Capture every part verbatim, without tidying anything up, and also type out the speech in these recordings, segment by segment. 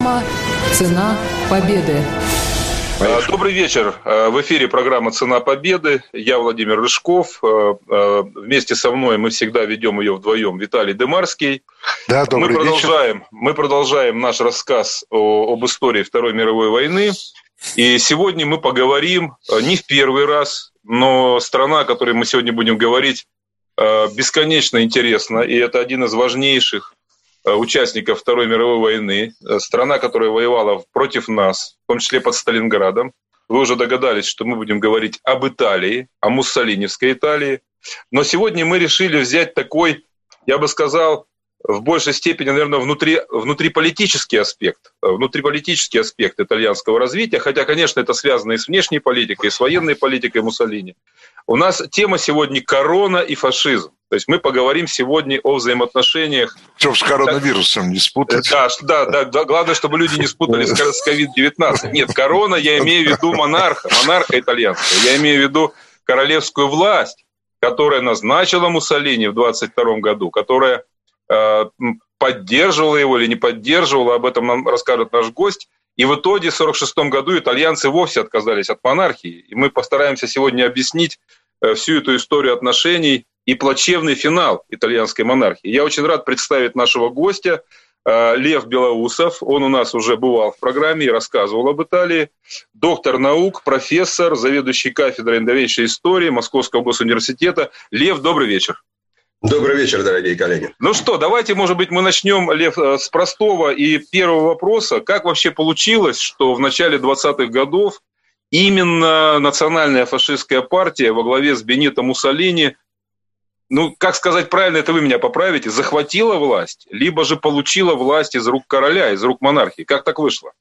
«Цена победы». Добрый вечер. В эфире программа «Цена победы». Я Владимир Рыжков. Вместе со мной мы всегда ведем ее вдвоем. Виталий Демарский. Да, добрый мы продолжаем, вечер. Мы продолжаем наш рассказ о, об истории Второй мировой войны. И сегодня мы поговорим не в первый раз, но страна, о которой мы сегодня будем говорить, бесконечно интересна. И это один из важнейших участников Второй мировой войны, страна, которая воевала против нас, в том числе под Сталинградом. Вы уже догадались, что мы будем говорить об Италии, о муссолиневской Италии. Но сегодня мы решили взять такой, я бы сказал, в большей степени, наверное, внутри, внутриполитический аспект, внутриполитический аспект итальянского развития, хотя, конечно, это связано и с внешней политикой, и с военной политикой Муссолини. У нас тема сегодня корона и фашизм. То есть мы поговорим сегодня о взаимоотношениях... Чтоб с коронавирусом не спутать. Да, да, да, да, главное, чтобы люди не спутали с ковид девятнадцать. Нет, корона, я имею в виду монарха, монарха итальянского. Я имею в виду королевскую власть, которая назначила Муссолини в двадцать втором году, которая э, поддерживала его или не поддерживала, об этом нам расскажет наш гость. И в итоге в сорок шестом году итальянцы вовсе отказались от монархии. И мы постараемся сегодня объяснить всю эту историю отношений и плачевный финал итальянской монархии. Я очень рад представить нашего гостя, Лев Белоусов. Он у нас уже бывал в программе и рассказывал об Италии. Доктор наук, профессор, заведующий кафедрой новейшей истории Московского госуниверситета. Лев, добрый вечер. Добрый вечер, дорогие коллеги. Ну что, давайте, может быть, мы начнем, Лев, с простого и первого вопроса. Как вообще получилось, что в начале двадцатых годов именно национальная фашистская партия во главе с Бенито Муссолини, ну, как сказать правильно, это вы меня поправите, захватила власть, либо же получила власть из рук короля, из рук монархии? Как так вышло?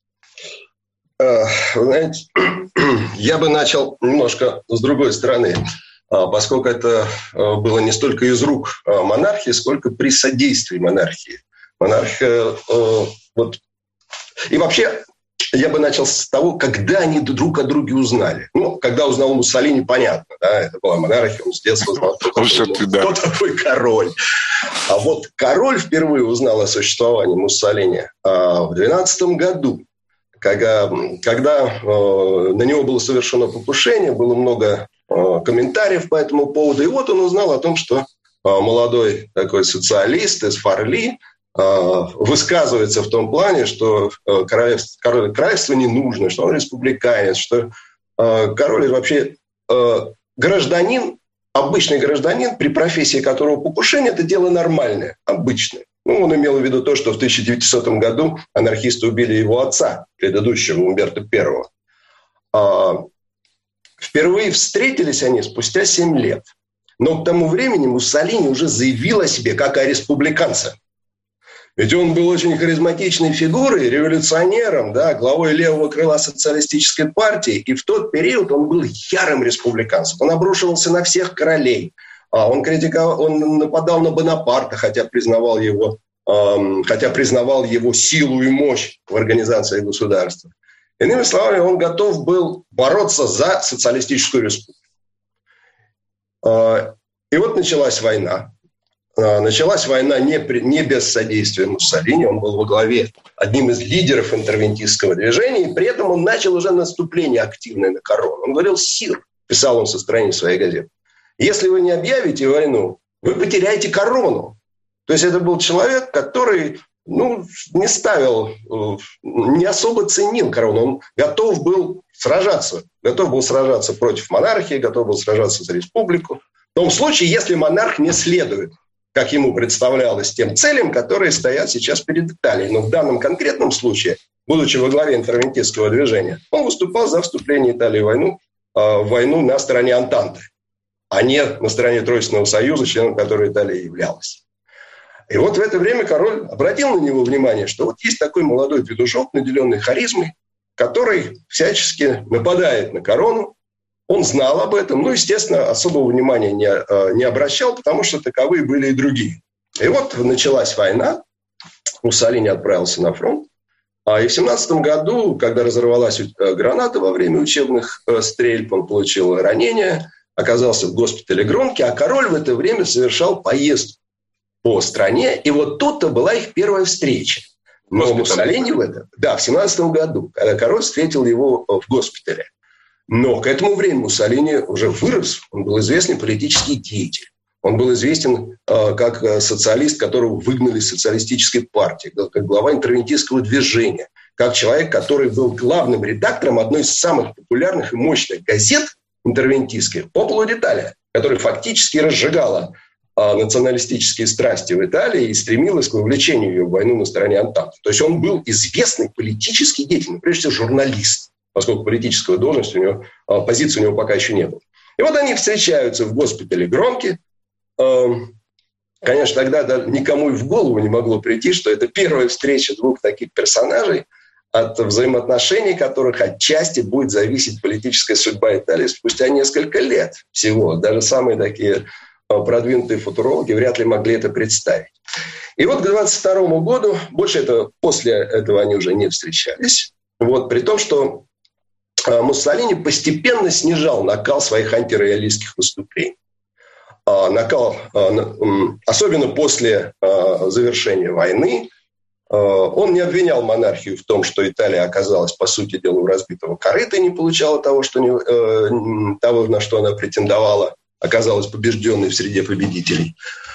Знаете, я бы начал немножко с другой стороны. Поскольку это было не столько из рук монархии, сколько при содействии монархии. Монархия... Вот. И вообще, я бы начал с того, когда они друг о друге узнали. Ну, когда узнал Муссолини, понятно, да, это была монархия, он с детства знал, кто такой, кто такой король. А вот король впервые узнал о существовании Муссолини в двенадцатом году, когда, когда на него было совершено покушение, было много комментариев по этому поводу. И вот он узнал о том, что молодой такой социалист из Форли высказывается в том плане, что королевство, королевство не нужно, что он республиканец, что король вообще гражданин, обычный гражданин, при профессии которого покушение, это дело нормальное, обычное. Ну, он имел в виду то, что в тысяча девятисотом году анархисты убили его отца, предыдущего, Умберто Первого. Впервые встретились они спустя семь лет. Но к тому времени Муссолини уже заявил о себе как о республиканце. Ведь он был очень харизматичной фигурой, революционером, да, главой левого крыла социалистической партии. И в тот период он был ярым республиканцем. Он обрушивался на всех королей. Он, критиковал, он нападал на Бонапарта, хотя признавал его, эм, хотя признавал его силу и мощь в организации государства. Иными словами, он готов был бороться за социалистическую республику. И вот началась война. Началась война не, при, не без содействия Муссолини. Он был во главе, одним из лидеров интервентистского движения. И при этом он начал уже наступление активное на корону. Он говорил: «Сир», писал он со страниц своей газеты, «если вы не объявите войну, вы потеряете корону». То есть это был человек, который... ну, не ставил, не особо ценил корону. Он готов был сражаться. Готов был сражаться против монархии, готов был сражаться за республику. В том случае, если монарх не следует, как ему представлялось, тем целям, которые стоят сейчас перед Италией. Но в данном конкретном случае, будучи во главе интервентистского движения, он выступал за вступление Италии в войну, в войну на стороне Антанты, а не на стороне Тройственного союза, членом которой Италия являлась. И вот в это время король обратил на него внимание, что вот есть такой молодой петушок, наделенный харизмой, который всячески нападает на корону. Он знал об этом, но, естественно, особого внимания не, не обращал, потому что таковые были и другие. И вот началась война, Муссолини отправился на фронт. И в семнадцатом году, когда разорвалась граната во время учебных стрельб, он получил ранение, оказался в госпитале Гронки, а король в это время совершал поездку по стране. И вот тут-то была их первая встреча. Но Муссолини в этом... Да, в семнадцатом году, когда король встретил его в госпитале. Но к этому времени Муссолини уже вырос. Он был известный политический деятель. Он был известен э, как социалист, которого выгнали из социалистической партии, как глава интервентистского движения, как человек, который был главным редактором одной из самых популярных и мощных газет интервентистских «Популо d'Italia», которая фактически разжигала э, националистические страсти в Италии и стремилась к вовлечению ее в войну на стороне Антанты. То есть он был известный политический деятель, но прежде всего журналист, поскольку политическая должность у него, э, позиции у него пока еще не было. И вот они встречаются в госпитале Гронки. Конечно, тогда никому и в голову не могло прийти, что это первая встреча двух таких персонажей, от взаимоотношений которых отчасти будет зависеть политическая судьба Италии спустя несколько лет всего. Даже самые такие продвинутые футурологи вряд ли могли это представить. И вот к двадцать второму году, больше этого, после этого они уже не встречались, вот, при том, что Муссолини постепенно снижал накал своих антироялистских выступлений. Накал, особенно после завершения войны, он не обвинял монархию в том, что Италия оказалась, по сути дела, у разбитого корыта и не получала того, что не, того, на что она претендовала, оказалась побежденной в среде победителей.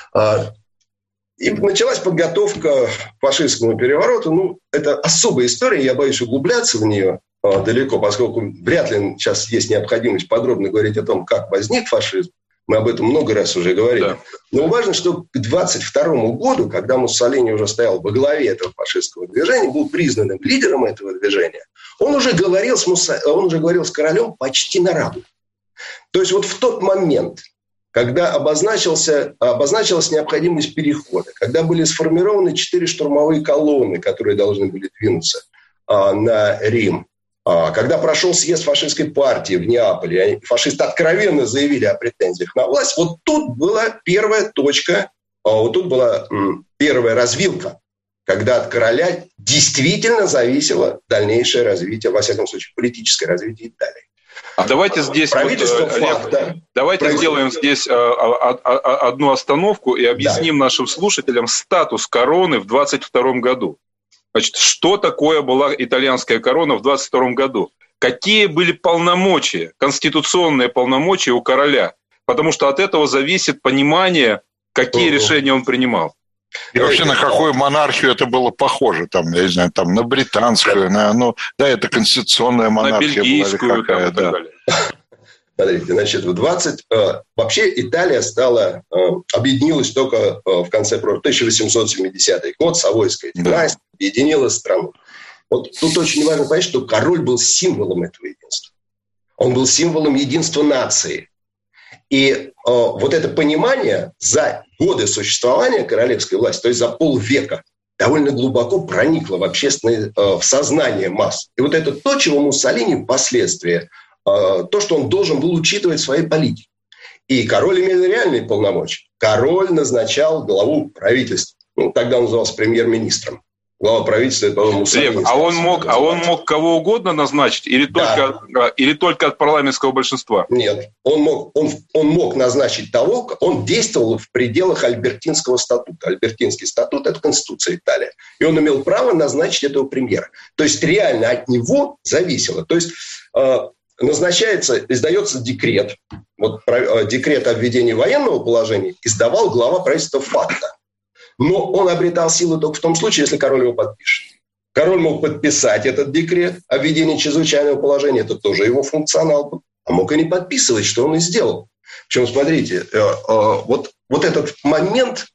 И началась подготовка к фашистскому перевороту. Ну, это особая история, я боюсь углубляться в нее далеко, поскольку вряд ли сейчас есть необходимость подробно говорить о том, как возник фашизм. Мы об этом много раз уже говорили. Да. Но важно, что к двадцать второму году, когда Муссолини уже стоял во главе этого фашистского движения, был признанным лидером этого движения, он уже говорил с, Мусса... он уже говорил с королем почти на равных. То есть вот в тот момент, когда обозначился, обозначилась необходимость перехода, когда были сформированы четыре штурмовые колонны, которые должны были двинуться а, на Рим, когда прошел съезд фашистской партии в Неаполе, фашисты откровенно заявили о претензиях на власть, вот тут была первая точка, вот тут была первая развилка, когда от короля действительно зависело дальнейшее развитие, во всяком случае, политическое развитие Италии. А давайте здесь, вот, Олег, факта, давайте сделаем здесь одну остановку и объясним да. нашим слушателям статус короны в двадцать втором году. Значит, что такое была итальянская корона в двадцать втором году? Какие были полномочия, конституционные полномочия у короля? Потому что от этого зависит понимание, какие угу. решения он принимал. И вообще на какую монархию это было похоже? Там, я не знаю, там на британскую, на, ну, да, это конституционная монархия. На бельгийскую, была, там, и так далее. Смотрите, значит, в двадцать... Э, вообще Италия стала... Э, объединилась только э, в конце тысяча восемьсот семидесятый год, Савойская династия да. объединила страну. Вот тут очень важно понять, что король был символом этого единства. Он был символом единства нации. И э, вот это понимание за годы существования королевской власти, то есть за полвека, довольно глубоко проникло в общественное, э, в сознание масс. И вот это то, чего Муссолини впоследствии... то, что он должен был учитывать в своей политике. И король имел реальные полномочия. Король назначал главу правительства. Ну, тогда он назывался премьер-министром. Глава правительства – это Муссолини. А он мог, а он мог кого угодно назначить? Или только, да. или только от парламентского большинства? Нет. Он мог, он, он мог назначить того, он действовал в пределах Альбертинского статута. Альбертинский статут – это Конституция Италии. И он имел право назначить этого премьера. То есть реально от него зависело. То есть... назначается, издается декрет. Вот декрет о введении военного положения издавал глава правительства факта. Но он обретал силу только в том случае, если король его подпишет. Король мог подписать этот декрет о введении чрезвычайного положения. Это тоже его функционал был. А мог и не подписывать, что он и сделал. Причем, смотрите, вот, вот этот момент,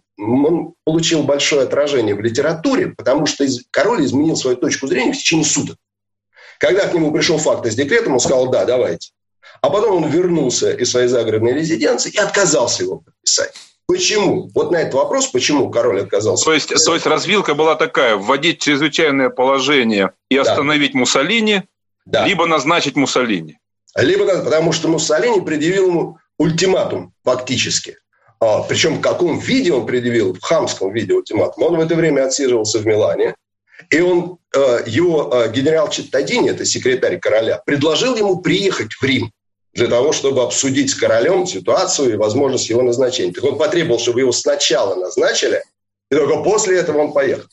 он получил большое отражение в литературе, потому что король изменил свою точку зрения в течение суток. Когда к нему пришел факт с декретом, он сказал, да, давайте. А потом он вернулся из своей загородной резиденции и отказался его подписать. Почему? Вот на этот вопрос, почему король отказался. То есть, то есть развилка была такая, вводить чрезвычайное положение и остановить да. Муссолини, да. либо назначить Муссолини. Либо, потому что Муссолини предъявил ему ультиматум фактически. А, причем в каком виде он предъявил, в хамском виде ультиматум. Он в это время отсиживался в Милане. И он, его генерал Читтадини, это секретарь короля, предложил ему приехать в Рим для того, чтобы обсудить с королем ситуацию и возможность его назначения. Так он потребовал, чтобы его сначала назначили, и только после этого он поехал.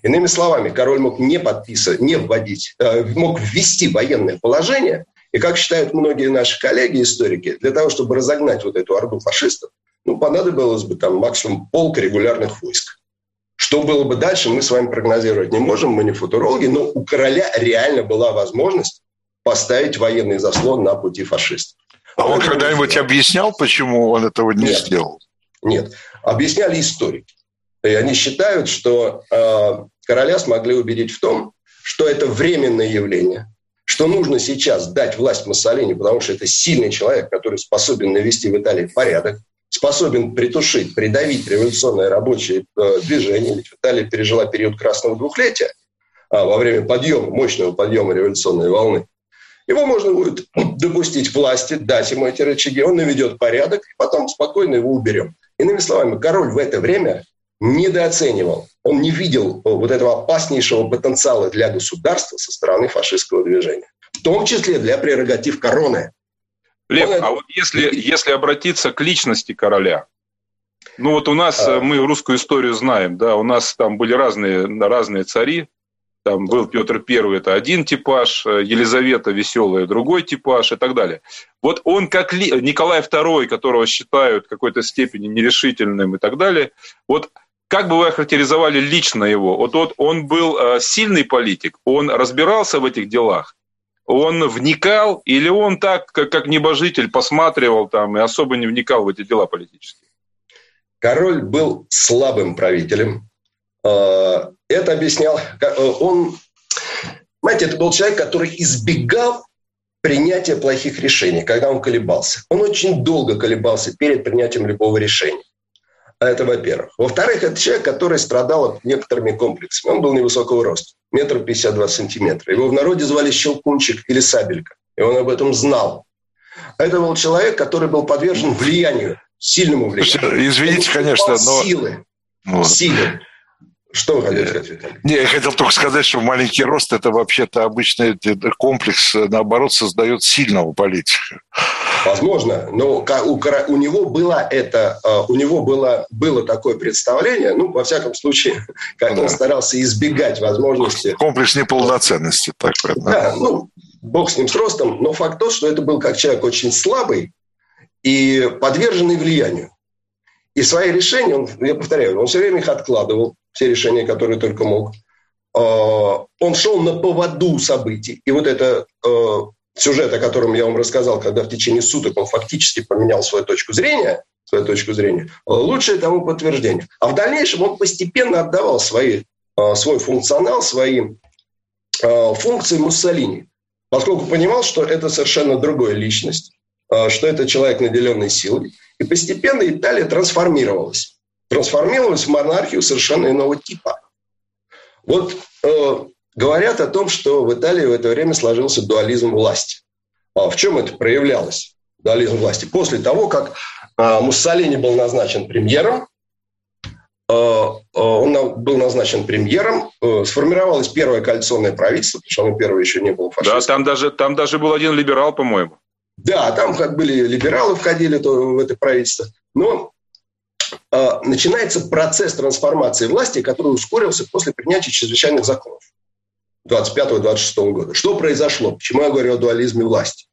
Иными словами, король мог не подписывать, не вводить, мог ввести военное положение. И, как считают многие наши коллеги-историки, для того, чтобы разогнать вот эту орду фашистов, ну, понадобилось бы там максимум полк регулярных войск. Что было бы дальше, мы с вами прогнозировать не можем, мы не футурологи, но у короля реально была возможность поставить военный заслон на пути фашистов. А он, он когда-нибудь объяснял, почему он этого не Нет. сделал? Нет. Объясняли историки. И они считают, что э, короля смогли убедить в том, что это временное явление, что нужно сейчас дать власть Муссолини, потому что это сильный человек, который способен навести в Италии порядок, способен притушить, придавить революционное рабочее э, движение. Ведь Италия пережила период красного двухлетия а, во время подъема, мощного подъема революционной волны. Его можно будет допустить к власти, дать ему эти рычаги, он наведет порядок, и потом спокойно его уберем. Иными словами, король в это время недооценивал, он не видел вот этого опаснейшего потенциала для государства со стороны фашистского движения, в том числе для прерогатив короны. Лев, он а это... вот если, если обратиться к личности короля, ну вот у нас, а... мы русскую историю знаем, да, у нас там были разные, разные цари, там был Петр Первый, это один типаж, Елизавета Веселая, другой типаж и так далее. Вот он как ли... Николай Второй, которого считают в какой-то степени нерешительным и так далее, вот как бы вы охарактеризовали лично его? Вот, вот он был э, сильный политик, он разбирался в этих делах, он вникал, или он так, как, как небожитель, посматривал там и особо не вникал в эти дела политические? Король был слабым правителем. Это объяснял... Он, знаете, это был человек, который избегал принятия плохих решений, когда он колебался. Он очень долго колебался перед принятием любого решения. Это, во-первых. Во-вторых, это человек, который страдал от некоторыми комплексами. Он был невысокого роста, метр пятьдесят два сантиметра. Его в народе звали Щелкунчик или Сабелька, и он об этом знал. Это был человек, который был подвержен влиянию, сильному влиянию. Извините, конечно, но... Силы. Вот. Силы. Что вы хотите сказать, Виталий? Не, я хотел только сказать, что маленький рост – это вообще-то обычный комплекс, наоборот, создает сильного политика. Возможно, но у, у него было это, у него было, было такое представление, ну, во всяком случае, как да. он старался избегать возможности... Комплекс неполноценности, так правильно? Да, ну, бог с ним с ростом, но факт тот, что это был как человек очень слабый и подверженный влиянию. И свои решения, он, я повторяю, он все время их откладывал, все решения, которые только мог. Он шел на поводу событий. И вот это сюжет, о котором я вам рассказал, когда в течение суток он фактически поменял свою точку зрения, свою точку зрения, лучшее тому подтверждение. А в дальнейшем он постепенно отдавал свои, свой функционал, свои функции Муссолини, поскольку понимал, что это совершенно другая личность, что это человек, наделенный силой. И постепенно Италия трансформировалась. Трансформировалась в монархию совершенно иного типа. Вот э, говорят о том, что в Италии в это время сложился дуализм власти. А в чем это проявлялось, дуализм власти? После того, как э, Муссолини был назначен премьером, э, э, он был назначен премьером, э, сформировалось первое коалиционное правительство, потому что оно первое еще не было фашистским. Да, там даже, там даже был один либерал, по-моему. Да, там как были либералы, входили в это правительство. Но э, начинается процесс трансформации власти, который ускорился после принятия чрезвычайных законов двадцать пятого - двадцать шестого года. Что произошло? Почему я говорю о дуализме власти?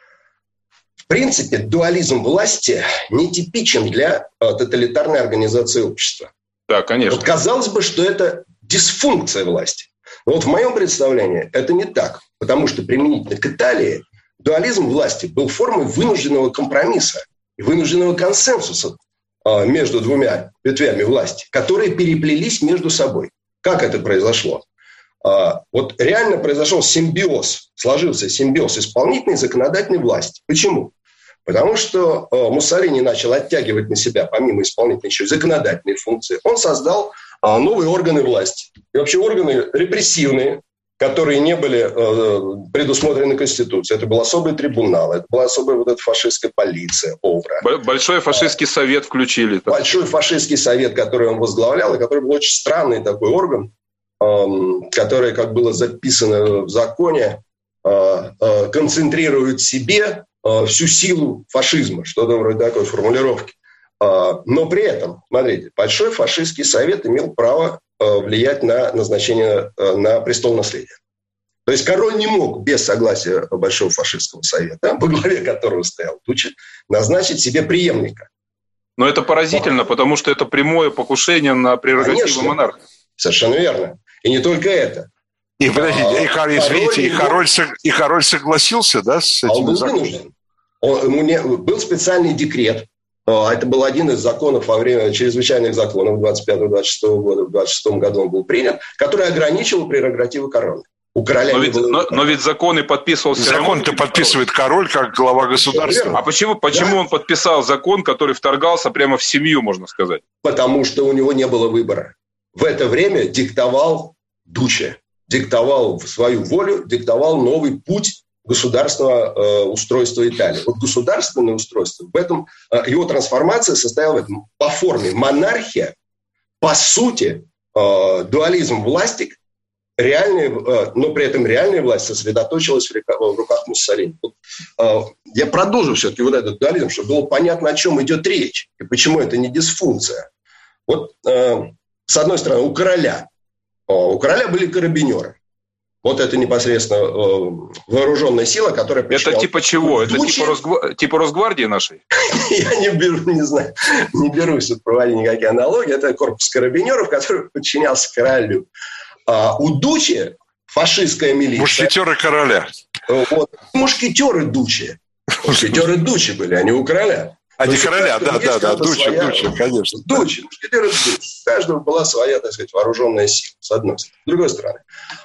В принципе, дуализм власти нетипичен для э, тоталитарной организации общества. Да, конечно. Вот казалось бы, что это дисфункция власти. Но вот в моем представлении это не так. Потому что применительно к Италии дуализм власти был формой вынужденного компромисса и вынужденного консенсуса а, между двумя ветвями власти, которые переплелись между собой. Как это произошло? А, вот реально произошел симбиоз, сложился симбиоз исполнительной и законодательной власти. Почему? Потому что а, Муссолини начал оттягивать на себя, помимо исполнительной, еще и законодательные функции. Он создал а, новые органы власти. И вообще органы репрессивные, которые не были э, предусмотрены Конституцией. Это был особый трибунал, это была особая вот эта фашистская полиция, ОВРА. Большой фашистский совет включили. Большой фашистский совет, который он возглавлял, и который был очень странный такой орган, э, который, как было записано в законе, э, э, концентрирует в себе э, всю силу фашизма, что-то вроде такой формулировки. Э, но при этом, смотрите, Большой фашистский совет имел право влиять на назначение, на престол наследия. То есть король не мог без согласия Большого фашистского совета, во главе которого стоял Дуче, назначить себе преемника. Но это поразительно, потому что это прямое покушение на прерогативы монарха. Совершенно верно. И не только это. И, подождите, а, и, король, извините, и, король, и король согласился, да, с этим? Он был вынужден. Он, ему не, был специальный декрет. Это был один из законов во время чрезвычайных законов двадцать пятого двадцать шестого года. В двадцать шестом году он был принят, который ограничивал прерогативы короля. У короля но, ведь, было... но, но ведь законы подписывал... Закон-то подписывает король как глава государства. А почему, почему да. он подписал закон, который вторгался прямо в семью, можно сказать? Потому что у него не было выбора. В это время диктовал Дуче, диктовал свою волю, диктовал новый путь государственного э, устройства Италии. Вот государственное устройство, в этом, э, его трансформация состояла в этом. По форме монархия, по сути, э, дуализм власти, реальная, но при этом реальная власть сосредоточилась в руках Муссолини. Я продолжу все-таки вот этот дуализм, чтобы было понятно, о чем идет речь и почему это не дисфункция. Вот с одной стороны, у короля, у короля были карабинеры. Вот это непосредственно вооруженная сила, которая... Это типа чего? Это типа, Росгвар... типа Росгвардии нашей? Я не беру, не знаю, не берусь тут проводить никакие аналогии. Это корпус карабинеров, который подчинялся королю. А у Дуче фашистская милиция... Мушкетеры короля. Вот, мушкетеры Дуче. Мушкетеры Дуче были, они у короля. А не короля, да, да, да, Дуче, Дуче, конечно. Дуче, мушкетеры Дуче. У каждого была своя, так сказать, вооруженная сила, с одной стороны. С другой стороны,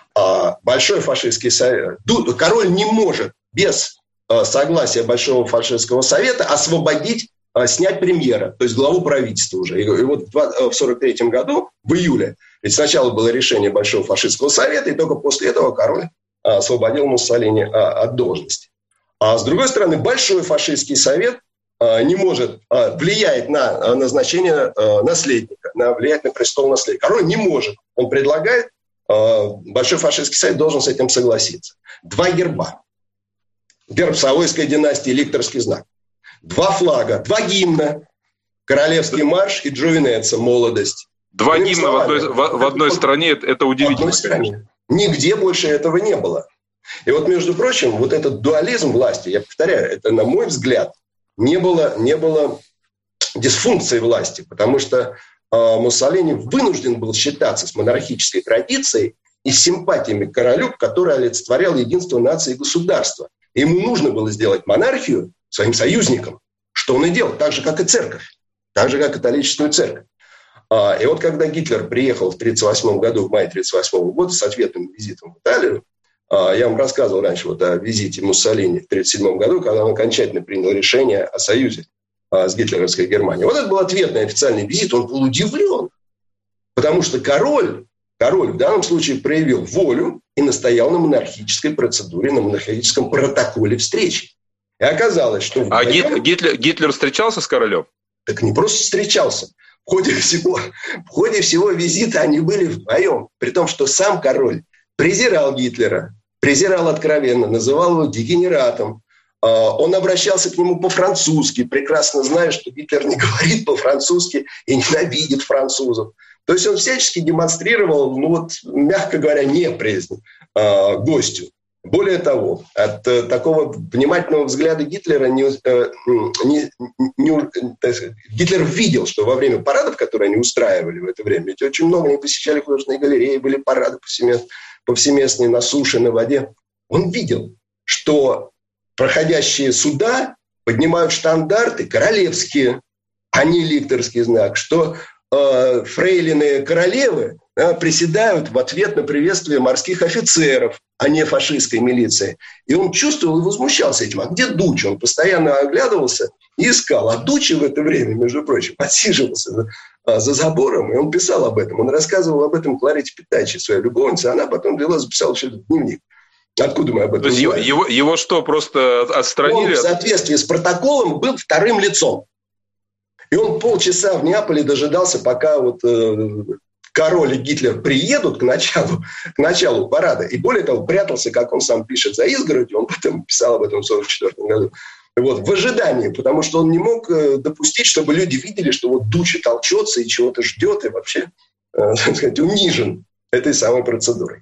Большой фашистский совет... Король не может без согласия Большого фашистского совета освободить, снять премьера, то есть главу правительства уже. И вот в сорок третьем году, в июле, ведь сначала было решение Большого фашистского совета, и только после этого король освободил Муссолини от должности. А с другой стороны, Большой фашистский совет не может влиять на назначение наследника, на влиять на престол наследника. Король не может. Он предлагает, Большой фашистский совет должен с этим согласиться. Два герба. Герб Савойской династии, ликторский знак. Два флага, два гимна. Королевский марш и Джовенеца, молодость. Два Другими гимна словами, в одной, в, в одной стране, это удивительно. Стране. Нигде больше этого не было. И вот, между прочим, вот этот дуализм власти, я повторяю, это, на мой взгляд, не было, не было дисфункции власти, потому что э, Муссолини вынужден был считаться с монархической традицией и с симпатиями к королю, который олицетворял единство нации и государства. И ему нужно было сделать монархию своим союзником, что он и делал, так же, как и церковь, так же, как католическую церковь. И вот когда Гитлер приехал в тысяча девятьсот тридцать восьмом году, в мае тысяча девятьсот тридцать восьмого года с ответным визитом в Италию, я вам рассказывал раньше вот о визите Муссолини в тысяча девятьсот тридцать седьмом году, когда он окончательно принял решение о союзе с гитлеровской Германией. Вот это был ответный официальный визит, он был удивлен, потому что король, король в данном случае проявил волю и настоял на монархической процедуре, на монархическом протоколе встречи. И оказалось, что... А вдвоем... Гитлер, Гитлер встречался с королем? Так не просто встречался. В ходе всего, в ходе всего визита они были вдвоем. При том, что сам король презирал Гитлера, презирал откровенно, называл его дегенератом. Он обращался к нему по-французски, прекрасно зная, что Гитлер не говорит по-французски и ненавидит французов. То есть он всячески демонстрировал, ну вот, мягко говоря, неприязнь гостю. Более того, от э, такого внимательного взгляда Гитлера не, э, не, не, сказать, Гитлер видел, что во время парадов, которые они устраивали в это время, ведь очень много они посещали художественные галереи, были парады повсеместные, повсеместные на суше, на воде. Он видел, что проходящие суда поднимают штандарты королевские, а не ликторский знак, что э, фрейлины королевы э, приседают в ответ на приветствие морских офицеров, а не фашистской милиции. И он чувствовал и возмущался этим. А где Дуче? Он постоянно оглядывался и искал. А Дуче в это время, между прочим, отсиживался за, за забором, и он писал об этом. Он рассказывал об этом Кларите Питачи, своей любовнице. Она потом взяла, записала все это в дневник. Откуда мы об этом знаем? Его, его что, просто отстранили? Он в соответствии с протоколом был вторым лицом. И он полчаса в Неаполе дожидался, пока вот... король и Гитлер приедут к началу, к началу парада. И более того, прятался, как он сам пишет, за изгородью. Он потом писал об этом в сорок четвёртом году. Вот, в ожидании, потому что он не мог допустить, чтобы люди видели, что вот Дуче толчется и чего-то ждет. И вообще так сказать, унижен этой самой процедурой.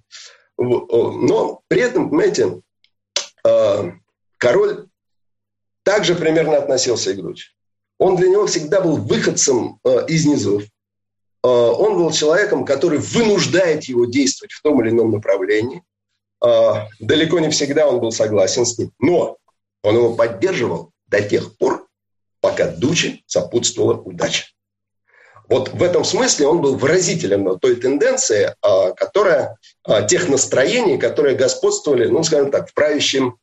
Но при этом, понимаете, король также примерно относился и к дочери. Он для него всегда был выходцем из низов. Он был человеком, который вынуждает его действовать в том или ином направлении. Далеко не всегда он был согласен с ним, но он его поддерживал до тех пор, пока дочери сопутствовала удача. Вот в этом смысле он был выразителем той тенденции, которая, тех настроений, которые господствовали, ну, скажем так, в правящем,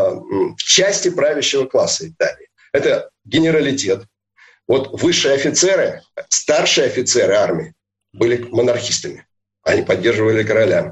в части правящего класса Италии. Это генералитет. Вот высшие офицеры, старшие офицеры армии были монархистами. Они поддерживали короля.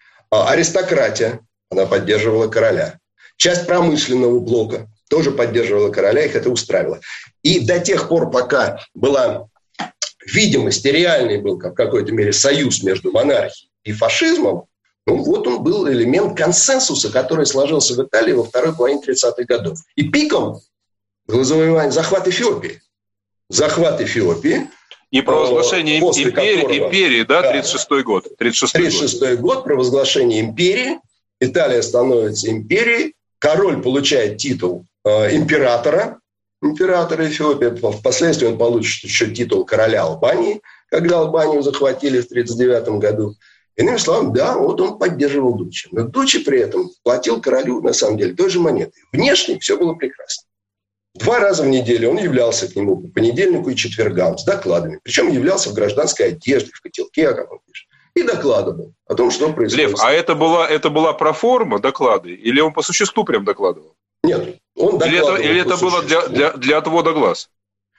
А аристократия, она поддерживала короля. Часть промышленного блока тоже поддерживала короля, их это устраивало. И до тех пор, пока была видимость, и реальный был в какой-то мере союз между монархией и фашизмом, ну вот он был элемент консенсуса, который сложился в Италии во второй половине тридцатых годов. И пиком был завоевание, захват Эфиопии. Захват Эфиопии. И провозглашение империи, которого, империи, да, тридцать шестой год. тридцать шестой год, провозглашение империи. Италия становится империей. Король получает титул э, императора, императора Эфиопии. Впоследствии он получит еще титул короля Албании, когда Албанию захватили в тридцать девятом году. Иными словами, да, вот он поддерживал Дуччи. Но Дуччи при этом платил королю, на самом деле, той же монетой. Внешне все было прекрасно. Два раза в неделю он являлся к нему по понедельнику и четвергам с докладами. Причем являлся в гражданской одежде, в котелке, как он пишет. И докладывал о том, что происходит. Лев, а это была, это была проформа доклады? Или он по существу прям докладывал? Нет, он докладывал. Или это, или это было для, для, для отвода глаз?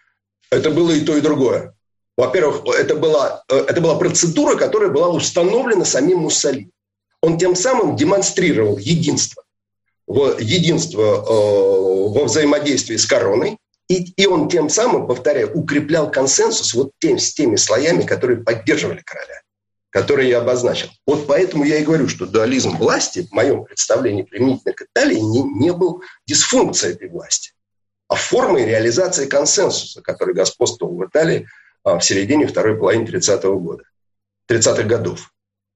Это было и то, и другое. Во-первых, это была, это была процедура, которая была установлена самим Муссолини. Он тем самым демонстрировал единство. единство э, во взаимодействии с короной, и, и он тем самым, повторяю, укреплял консенсус вот тем, с теми слоями, которые поддерживали короля, которые я обозначил. Вот поэтому я и говорю, что дуализм власти, в моем представлении применительно к Италии, не, не был дисфункцией этой власти, а формой реализации консенсуса, который господствовал в Италии а, в середине второй половины тридцатого года, тридцатых годов.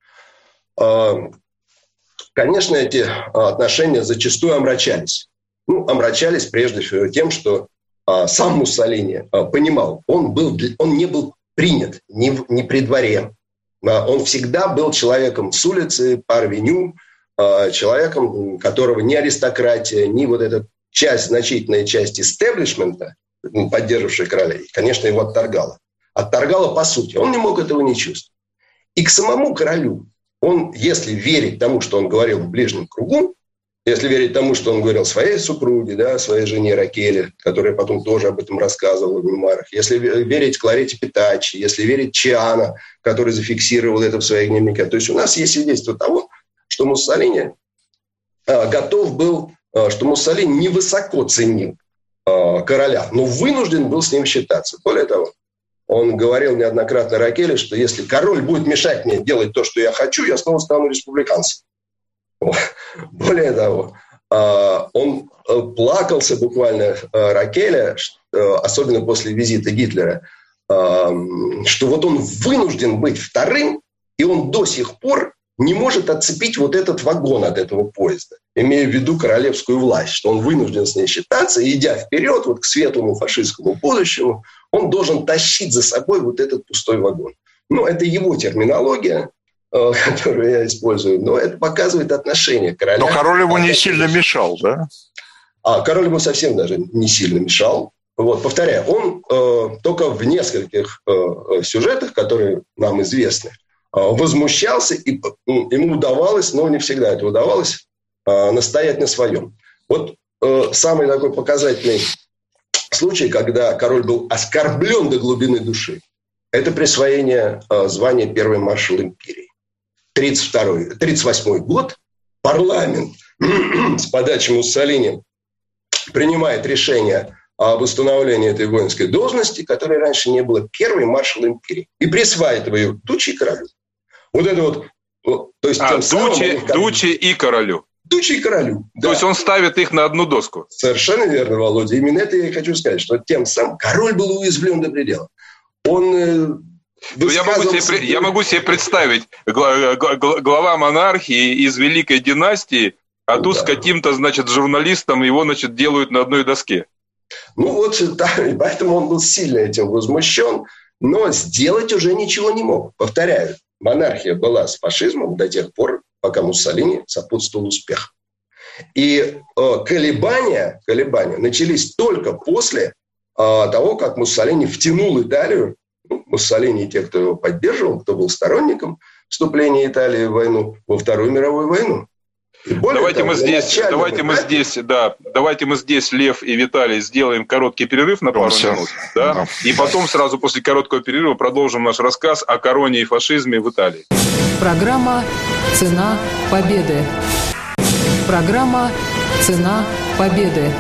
А, Конечно, эти отношения зачастую омрачались. Ну, омрачались прежде всего тем, что а, сам Муссолини а, понимал, он, был, он не был принят ни, в, ни при дворе. А, он всегда был человеком с улицы, по авеню, а, человеком, которого ни аристократия, ни вот эта часть, значительная часть истеблишмента, поддерживавшая короля, конечно, его отторгала. Отторгала по сути. Он не мог этого не чувствовать. И к самому королю он, если верить тому, что он говорил в ближнем кругу, если верить тому, что он говорил своей супруге, да, своей жене Ракеле, которая потом тоже об этом рассказывала в мемуарах, если верить Кларете Питачи, если верить Чиано, который зафиксировал это в своих дневниках. То есть у нас есть свидетельство того, что Муссолини а, готов был, а, что Муссолини невысоко ценил а, короля, но вынужден был с ним считаться. Более того, он говорил неоднократно Ракеле, что если король будет мешать мне делать то, что я хочу, я снова стану республиканцем. Более того, он плакался буквально Ракеле, особенно после визита Гитлера, что вот он вынужден быть вторым, и он до сих пор не может отцепить вот этот вагон от этого поезда, имея в виду королевскую власть, что он вынужден с ней считаться, и идя вперед вот к светлому фашистскому будущему, он должен тащить за собой вот этот пустой вагон. Ну, это его терминология, которую я использую, но это показывает отношение короля. Но король ему не сильно мешал, да? А король ему совсем даже не сильно мешал. Вот, повторяю, он э, только в нескольких э, сюжетах, которые нам известны, возмущался, и ему удавалось, но не всегда это удавалось, настоять на своем. Вот самый такой показательный случай, когда король был оскорблен до глубины души, это присвоение звания первый маршал империи. тридцать второй, тридцать восьмой год парламент с подачи Муссолини принимает решение об установлении этой воинской должности, которой раньше не было, первый маршал империи, и присваивает ее Дуччи и королю. Вот это вот, вот то есть а, тем самым Дуччи, как... Дуччи и королю. Дуччи и королю. То да. есть он ставит их на одну доску. Совершенно верно, Володя. Именно это я и хочу сказать, что тем самым король был уязвлен до предела. Он, Ну, я, могу себе, я могу себе представить глава монархии из великой династии, а тут да. с каким-то, значит, журналистом его, значит, делают на одной доске. Ну вот, да, и поэтому он был сильно этим возмущен, но сделать уже ничего не мог. Повторяю, монархия была с фашизмом до тех пор, пока Муссолини сопутствовал успех. И э, колебания, колебания начались только после э, того, как Муссолини втянул Италию, ну, Муссолини и те, кто его поддерживал, кто был сторонником вступления Италии в войну, во Вторую мировую войну. Давайте того, мы здесь, давайте мы здесь, да, давайте мы здесь, Лев и Виталий, сделаем короткий перерыв на пару минут, да, да, и потом сразу после короткого перерыва продолжим наш рассказ о короне и фашизме в Италии. Программа «Цена победы». Программа «Цена победы».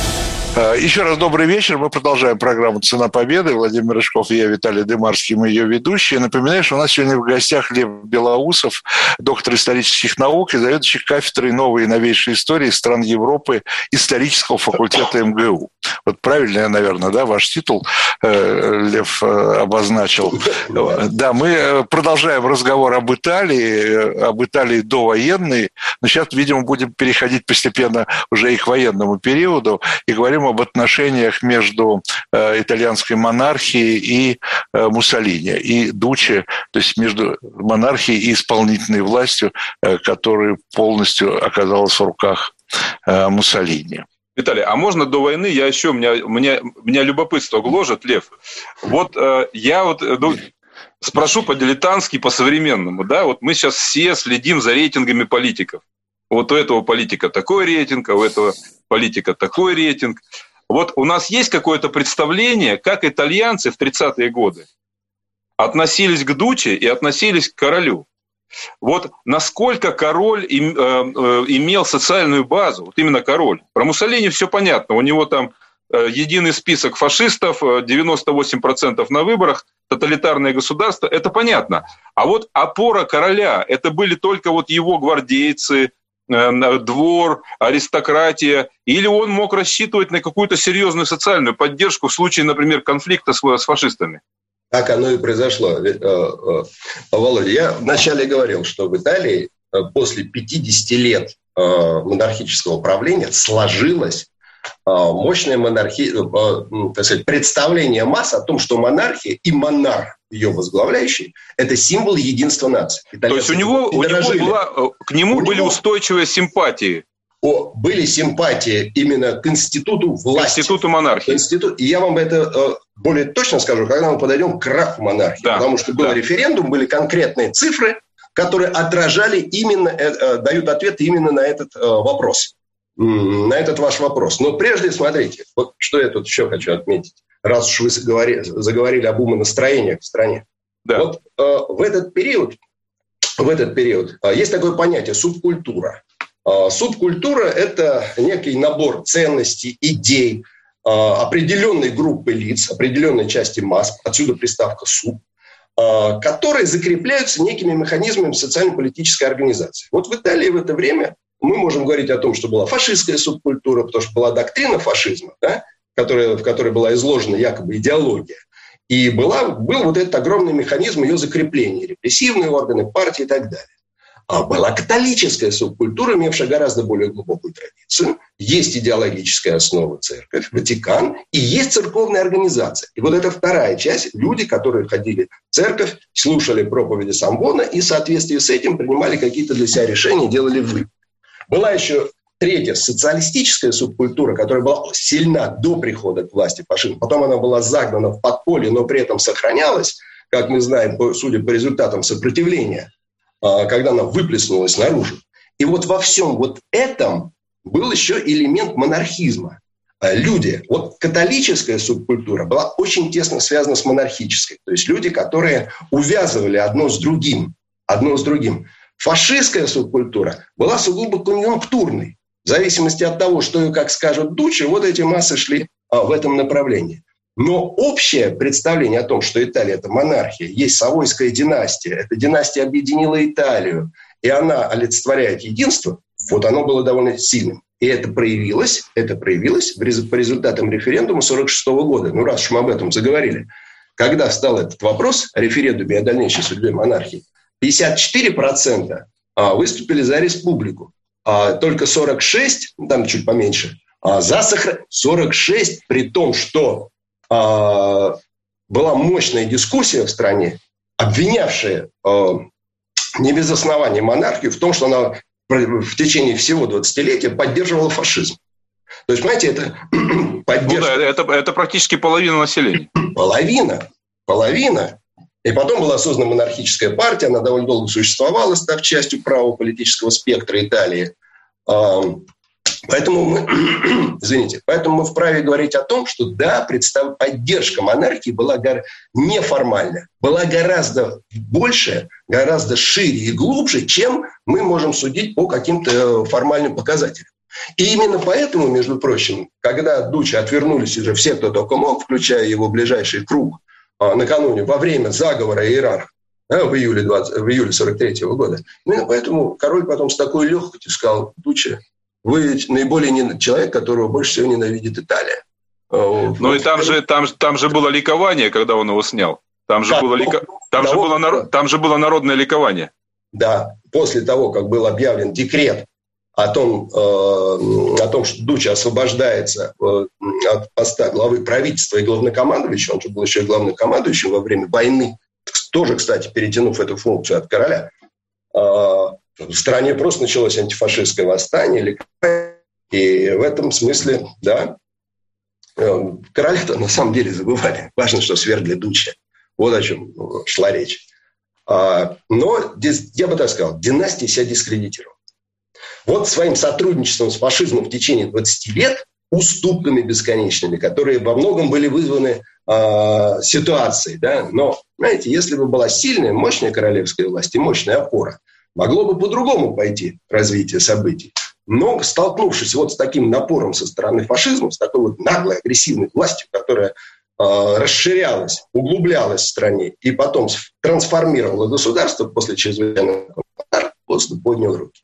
Еще раз добрый вечер. Мы продолжаем программу «Цена победы». Владимир Рыжков и я, Виталий Дымарский, мы ее ведущие. Напоминаю, что у нас сегодня в гостях Лев Белоусов, доктор исторических наук и заведующий кафедрой новой и новейшей истории стран Европы исторического факультета эм гэ у. Вот правильно, наверное, да, ваш титул Лев обозначил. Да, мы продолжаем разговор об Италии, об Италии довоенной, но сейчас, видимо, будем переходить постепенно уже и к военному периоду и говорим об отношениях между э, итальянской монархией и э, Муссолини, и Дуччи, то есть между монархией и исполнительной властью, э, которая полностью оказалась в руках э, Муссолини. Виталий, а можно до войны, я еще, меня, меня, меня любопытство гложет, Лев. Вот э, я вот ну, спрошу по-дилетантски, по-современному, да, вот мы сейчас все следим за рейтингами политиков. Вот у этого политика такой рейтинг, а у этого политика такой рейтинг. Вот у нас есть какое-то представление, как итальянцы в тридцатые годы относились к Дуччи и относились к королю. Вот насколько король им, э, э, имел социальную базу, вот именно король. Про Муссолини все понятно, у него там э, единый список фашистов, девяносто восемь процентов на выборах, тоталитарное государство, это понятно. А вот опора короля, это были только вот его гвардейцы, двор, аристократия, или он мог рассчитывать на какую-то серьезную социальную поддержку в случае, например, конфликта с, с фашистами? Так оно и произошло. Володя, я вначале говорил, что в Италии после пятидесяти лет монархического правления сложилась мощное монархи... так сказать, представление масс о том, что монархия и монарх, ее возглавляющий, это символ единства нации. Итальянцы То есть у него, у него была, к нему у были него... устойчивые симпатии? О, были симпатии именно к институту власти. К институту монархии. Институт... И я вам это более точно скажу, когда мы подойдем к краху монархии. Да. Потому что был да. референдум, были конкретные цифры, которые отражали именно, дают ответ именно на этот вопрос. На этот ваш вопрос. Но прежде, смотрите, вот что я тут еще хочу отметить, раз уж вы заговорили, заговорили об умонастроениях в стране. Да. Вот э, в этот период, в этот период э, есть такое понятие субкультура. Э, субкультура – это некий набор ценностей, идей, э, определенной группы лиц, определенной части масс, отсюда приставка «суб», э, которые закрепляются некими механизмами социально-политической организации. Вот в Италии в это время мы можем говорить о том, что была фашистская субкультура, потому что была доктрина фашизма, да, которая, в которой была изложена якобы идеология. И была, был вот этот огромный механизм ее закрепления, репрессивные органы, партии и так далее. А была католическая субкультура, имевшая гораздо более глубокую традицию. Есть идеологическая основа церковь, Ватикан, и есть церковная организация. И вот это вторая часть. Люди, которые ходили в церковь, слушали проповеди Самбона и в соответствии с этим принимали какие-то для себя решения, делали выводы. Была еще третья социалистическая субкультура, которая была сильна до прихода к власти фашизма. Потом она была загнана в подполье, но при этом сохранялась, как мы знаем, судя по результатам сопротивления, когда она выплеснулась наружу. И вот во всем вот этом был еще элемент монархизма. Люди, вот католическая субкультура была очень тесно связана с монархической. То есть люди, которые увязывали одно с другим, одно с другим. Фашистская субкультура была сугубо конъюнктурной. В зависимости от того, что и как скажут Дуччи, вот эти массы шли а, в этом направлении. Но общее представление о том, что Италия – это монархия, есть Савойская династия, эта династия объединила Италию, и она олицетворяет единство, вот оно было довольно сильным. И это проявилось, это проявилось по результатам референдума сорок шестого года. Ну, раз уж мы об этом заговорили. когда встал этот вопрос о референдуме о дальнейшей судьбе монархии, пятьдесят четыре процента выступили за республику, а только сорок шесть процентов, там чуть поменьше, за сохранение. сорок шесть процентов при том, что а, была мощная дискуссия в стране, обвинявшая а, не без основания монархию в том, что она в течение всего двадцатилетия поддерживала фашизм. То есть, понимаете, это поддержка... Ну да, это, это практически половина населения. Половина. Половина. И потом была создана монархическая партия, она довольно долго существовала, став частью правого политического спектра Италии. Поэтому мы, извините, поэтому мы вправе говорить о том, что да, представ... поддержка монархии была гор... неформальная, была гораздо больше, гораздо шире и глубже, чем мы можем судить по каким-то формальным показателям. И именно поэтому, между прочим, когда от Дуччи отвернулись уже все, кто только мог, включая его ближайший круг, накануне, во время заговора иерарха, да, в июле, двадцатого, в июле сорок третьего года, именно поэтому король потом с такой легкостью сказал: Дуччи, вы наиболее не... человек, которого больше всего ненавидит Италия. Ну вот. И там же, там, там же было ликование, когда он его снял. Там же, было, лико... там же, было, народ... там же было народное ликование. Да, после того, как был объявлен декрет о том, э, о том, что Дуччи освобождается э, от поста главы правительства и главнокомандующего, он же был еще и главнокомандующим во время войны, тоже, кстати, перетянув эту функцию от короля, э, в стране просто началось антифашистское восстание. И в этом смысле, да, э, короля-то на самом деле забывали. Важно, что свергли Дуччи. Вот о чем шла речь. А, но, я бы так сказал, династия себя дискредитировала. Вот своим сотрудничеством с фашизмом в течение двадцати лет, уступками бесконечными, которые во многом были вызваны э, ситуацией. Да? Но, знаете, если бы была сильная, мощная королевская власть и мощная опора, могло бы по-другому пойти развитие событий. Но, столкнувшись вот с таким напором со стороны фашизма, с такой вот наглой, агрессивной властью, которая э, расширялась, углублялась в стране и потом трансформировала государство после чрезвычайного конфликта, просто поднял руки.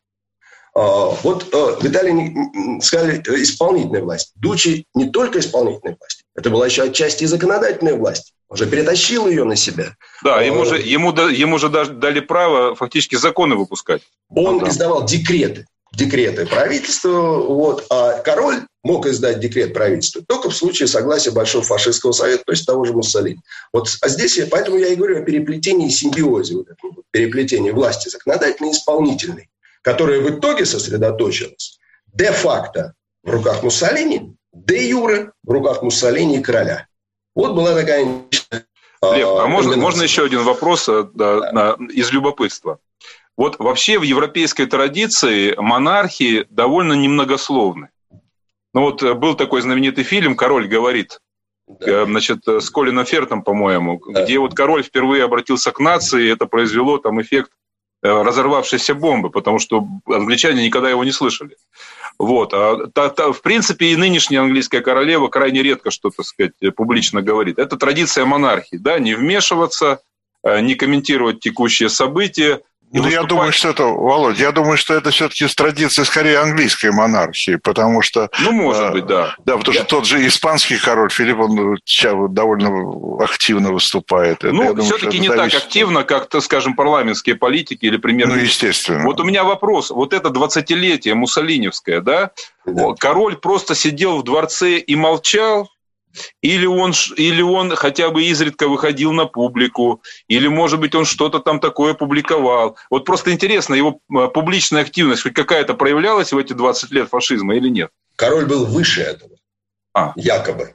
Вот в Италии сказали исполнительная власть. Дуччи не только исполнительная власть, это была еще отчасти и законодательная власть. Он же перетащил ее на себя. Да, ему же, ему, ему же дали право фактически законы выпускать. Он да. издавал декреты. Декреты правительства. Вот, а король мог издать декрет правительства только в случае согласия Большого фашистского совета, то есть того же Муссолини. Вот, а здесь, поэтому я и говорю о переплетении и симбиозе. Вот этом, вот, переплетении власти законодательной и исполнительной, которая в итоге сосредоточилась де-факто в руках Муссолини, де-юре в руках Муссолини и короля. Вот была такая... Лев, а, а можно, можно еще один вопрос да, да. На, из любопытства? Вот вообще в европейской традиции монархии довольно немногословны. Ну вот был такой знаменитый фильм «Король говорит», да. значит, с Колином Фертом, по-моему, да. где вот король впервые обратился к нации, и это произвело там эффект разорвавшейся бомбы, потому что англичане никогда его не слышали. Вот. А, та, та, в принципе, и нынешняя английская королева крайне редко что-то, так сказать, публично говорит. Это традиция монархии, да, не вмешиваться, не комментировать текущие события. Ну, выступать... я думаю, что это, Володь, я думаю, что это все-таки с традиции скорее английской монархии, потому что... Ну, может а, быть, да. Да, потому я... что тот же испанский король Филипп, он довольно активно выступает. Это, ну, думаю, все-таки не зависит... так активно, как, так скажем, парламентские политики или премьер. Ну, естественно. Вот у меня вопрос. Вот это двадцатилетие муссолиневское, да? да? Король просто сидел в дворце и молчал? Или он, или он хотя бы изредка выходил на публику, или, может быть, он что-то там такое публиковал. Вот просто интересно, его публичная активность хоть какая-то проявлялась в эти двадцать лет фашизма или нет? Король был выше этого, а. якобы.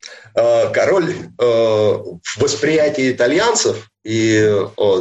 Король в восприятии итальянцев и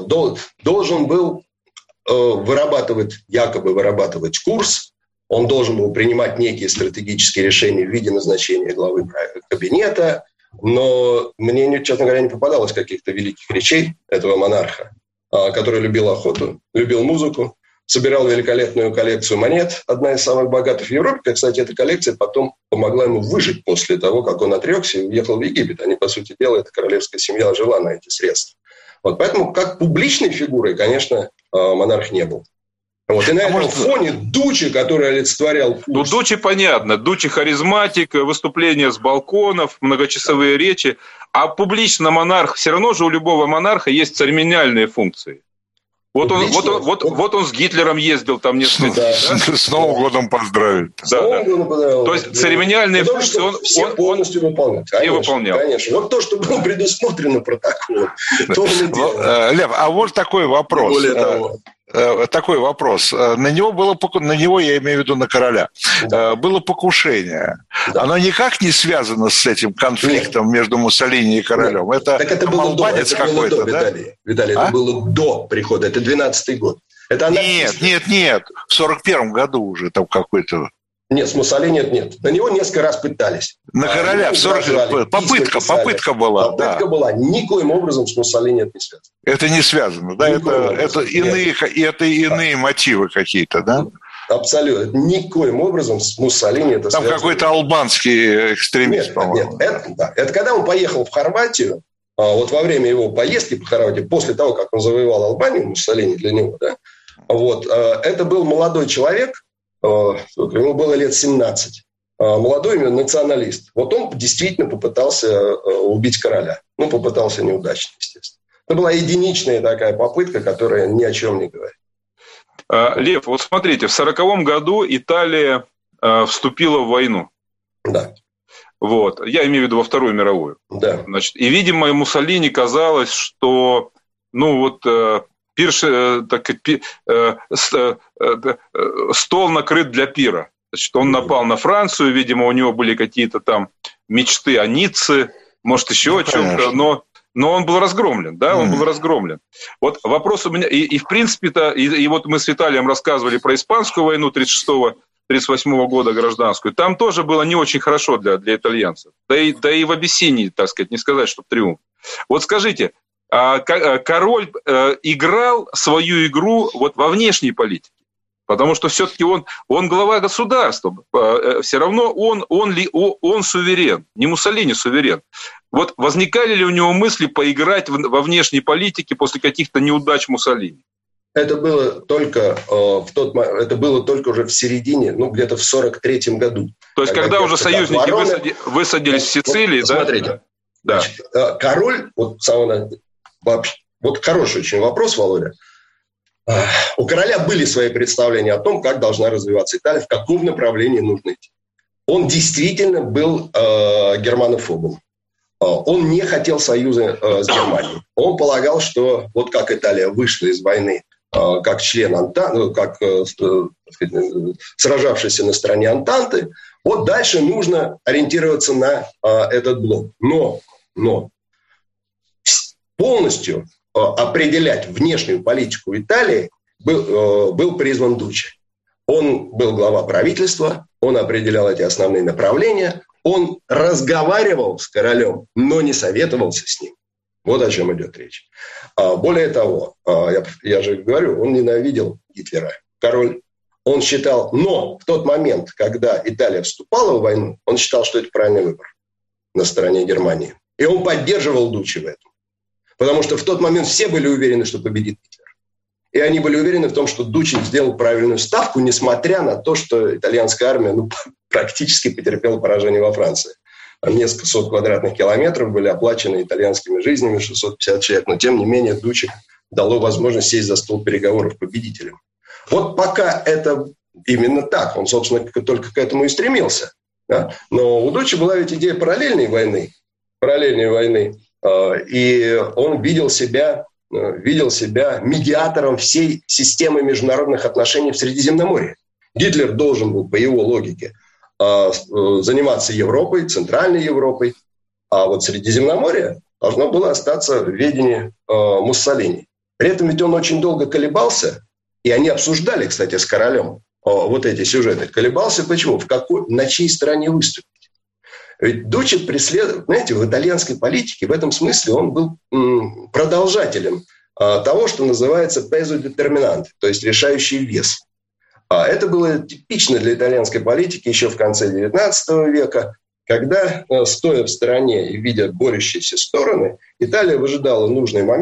должен был вырабатывать, якобы вырабатывать курс. Он должен был принимать некие стратегические решения в виде назначения главы кабинета. Но мне, честно говоря, не попадалось каких-то великих речей этого монарха, который любил охоту, любил музыку, собирал великолепную коллекцию монет, одна из самых богатых в Европе. Кстати, эта коллекция потом помогла ему выжить после того, как он отрекся и уехал в Египет. Они, по сути дела, эта королевская семья жила на эти средства. Вот поэтому, как публичной фигурой, конечно, монарх не был. Вот. И на а этом может... фоне Дуччи, который олицетворял курс... Ну, Дуччи понятно. Дуччи харизматик, выступления с балконов, многочасовые речи. А публично монарх, все равно же у любого монарха есть церемониальные функции. Вот он, вот, он, вот, вот он с Гитлером ездил там несколько да. дней. Да? С Новым годом поздравить. Да, да. Годом поздравил. То есть церемониальные Потому функции он, все он, полностью выполнял. Все выполнял. Конечно. Вот то, что было предусмотрено протоколом, то он и делал. Лев, а вот такой вопрос. Более того. Такой вопрос. На него было, на него, я имею в виду на короля, да. было покушение. Да. Оно никак не связано с этим конфликтом Нет. между Муссолини и королем. Нет. Это, так это было до, это было до, да? Виталий. Виталий, а? это было до прихода. Это двенадцатый год. Это нет, нет, нет. В сорок первом году уже там какой-то... Нет, с Муссолини нет, нет. На него несколько раз пытались. На короля а, в сорок первом попытка, попытка была. Попытка да. была. Никоим образом с Муссолини это не связано. Это не связано, да? Это, это, иные, это иные да. мотивы какие-то, да? Абсолютно. Никоим образом с Муссолини это Там связано. Там какой-то албанский экстремист, нет, по-моему. Нет, это, да. это когда он поехал в Хорватию, вот во время его поездки по Хорватии, после того, как он завоевал Албанию, Муссолини для него, да, вот, это был молодой человек, ему было лет семнадцать, молодой националист. Вот он действительно попытался убить короля. Ну, попытался неудачно, естественно. Это была единичная такая попытка, которая ни о чем не говорит. Лев, вот смотрите, в сороковом году Италия вступила в войну. Да. Вот. Я имею в виду во Вторую мировую. Да. Значит, и, видимо, Муссолини казалось, что, ну, вот... Пирш, так, пи, э, э, э, стол накрыт для пира. Значит, он напал на Францию, видимо, у него были какие-то там мечты о Ницце, может, еще ну, о чем-то, но, но он был разгромлен, да, он mm. был разгромлен. Вот вопрос у меня, и, и в принципе-то, и, и вот мы с Виталием рассказывали про Испанскую войну тридцать шестого тридцать восьмого года гражданскую, там тоже было не очень хорошо для, для итальянцев, да и, да и в Абиссинии, так сказать, не сказать, что триумф. Вот скажите, король играл свою игру вот во внешней политике, потому что все-таки он, он глава государства, все равно он, он, ли, он суверен, не Муссолини суверен. Вот возникали ли у него мысли поиграть во внешней политике после каких-то неудач Муссолини? Это было только в тот это было только уже в середине, ну где-то в сорок третьем году. То есть когда, когда уже союзники Вороны, высади, высадились в Сицилии, вот, да? Смотрите, да. Значит, король вот самого Вообще, вот хороший очень вопрос, Володя. У короля были свои представления о том, как должна развиваться Италия, в каком направлении нужно идти. Он действительно был э, германофобом. Он не хотел союза э, с Германией. Он полагал, что вот как Италия вышла из войны э, как член Антанты, как э, сказать, сражавшийся на стороне Антанты, вот дальше нужно ориентироваться на э, этот блок. Но, но полностью э, определять внешнюю политику Италии был, э, был призван Дуччи. Он был глава правительства, он определял эти основные направления, он разговаривал с королем, но не советовался с ним. Вот о чем идет речь. А, более того, а, я, я же говорю, он ненавидел Гитлера, король. Он считал, но в тот момент, когда Италия вступала в войну, он считал, что это правильный выбор на стороне Германии. И он поддерживал Дуччи в этом. Потому что в тот момент все были уверены, что победит Гитлер. И они были уверены в том, что Дуччи сделал правильную ставку, несмотря на то, что итальянская армия ну, практически потерпела поражение во Франции. Там несколько сот квадратных километров были оплачены итальянскими жизнями, шестьсот пятьдесят человек. Но, тем не менее, Дуччи дало возможность сесть за стол переговоров победителям. Вот пока это именно так. Он, собственно, только к этому и стремился. Да? Но у Дуччи была ведь идея параллельной войны. Параллельной войны. И он видел себя, видел себя медиатором всей системы международных отношений в Средиземноморье. Гитлер должен был, по его логике, заниматься Европой, Центральной Европой, а вот Средиземноморье должно было остаться в ведении Муссолини. При этом ведь он очень долго колебался, и они обсуждали, кстати, с королем вот эти сюжеты. Колебался почему? В какой, на чьей стороне выступить? Ведь Дуччи преследовал, знаете, в итальянской политике в этом смысле он был м, продолжателем а, того, что называется peso determinante, то есть решающий вес. А это было типично для итальянской политики еще в конце девятнадцатого века, когда, стоя в стороне и видя борющиеся стороны, Италия выжидала нужный момент,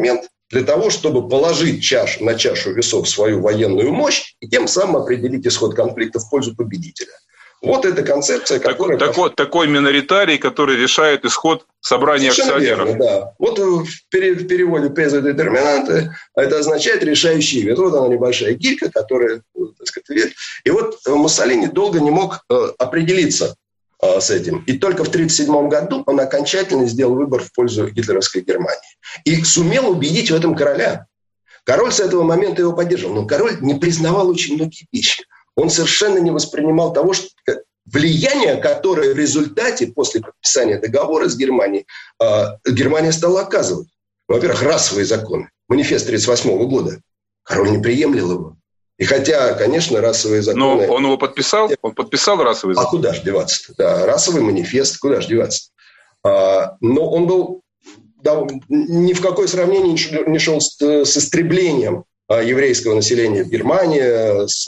для того, чтобы положить чашу, на чашу весов свою военную мощь и тем самым определить исход конфликта в пользу победителя. Вот эта концепция, которая... Так, так вот, такой миноритарий, который решает исход собрания Совершенно акционеров. верно, да. Вот в переводе «пезо детерминанте» это означает «решающий вес». Вот она небольшая гирька, которая, так сказать, и вот Муссолини долго не мог определиться с этим. И только в тысяча девятьсот тридцать седьмом году он окончательно сделал выбор в пользу гитлеровской Германии. И сумел убедить в этом короля. Король с этого момента его поддерживал. Но король не признавал очень многие вещи. Он совершенно не воспринимал того, что влияние, которое в результате, после подписания договора с Германией, Германия стала оказывать. Во-первых, расовые законы. Манифест тысяча девятьсот тридцать восьмого года. Король не приемлил его. И хотя, конечно, расовые законы... Но он его подписал? Он подписал расовый закон? А куда же деваться? Да, расовый манифест, куда же деваться? А, но он был... Да, ни в какое сравнение не шел с, с истреблением еврейского населения в Германии. С,